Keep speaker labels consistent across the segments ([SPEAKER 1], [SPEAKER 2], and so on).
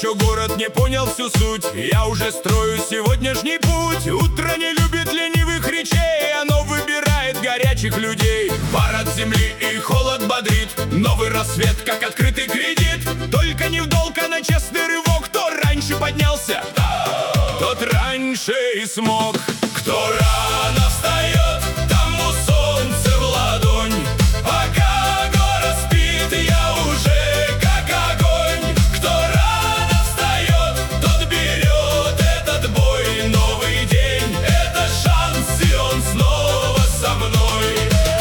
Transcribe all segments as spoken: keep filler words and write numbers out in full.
[SPEAKER 1] еще город не понял всю суть. Я уже строю сегодняшний путь. Утро не любит ленивых речей, оно выбирает горячих людей. Пар от земли и холод бодрит, новый рассвет, как открытый кредит. Только не в долг, а на честный рывок. Кто раньше поднялся, тот раньше и смог. Кто рано встает, тому солнце в ладонь. Пока город спит, я уже как огонь. Кто рано встает, тот берет этот бой. Новый день — это шанс, и он снова со мной.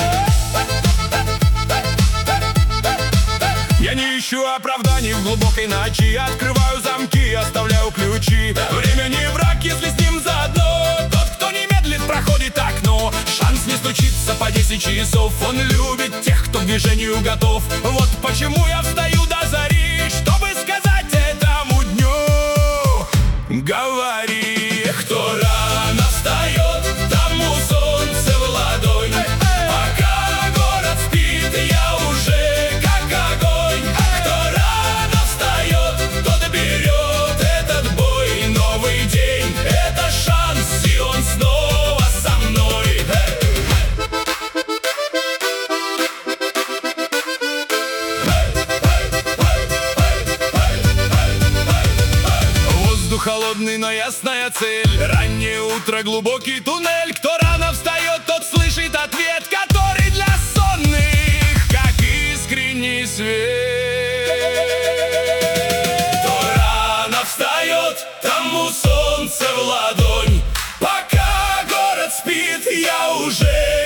[SPEAKER 1] Я не ищу оправданий в глубокой ночи. Открываю замки, оставляю ключи. Время не враг, если с ним заодно. Тот, кто не медлит, проходит окно. Шанс не стучится по десять часов. Он любит тех, кто к движению готов. Вот почему я встаю до зари, чтобы сказать этому дню: говори. Кто рано встает, тому солнце в ладонь. Пока город спит, я уже как огонь. Кто рано встает, тот берет этот бой. Новый день — это шанс, и он снова со мной. Воздух холодный, но ясная цель. Раннее утро, глубокий туннель. Кто рано встает, тот слышит ответ, который для сонных, как искренний свет. Кто рано встает, тому солнце в ладонь. Пока город спит, я уже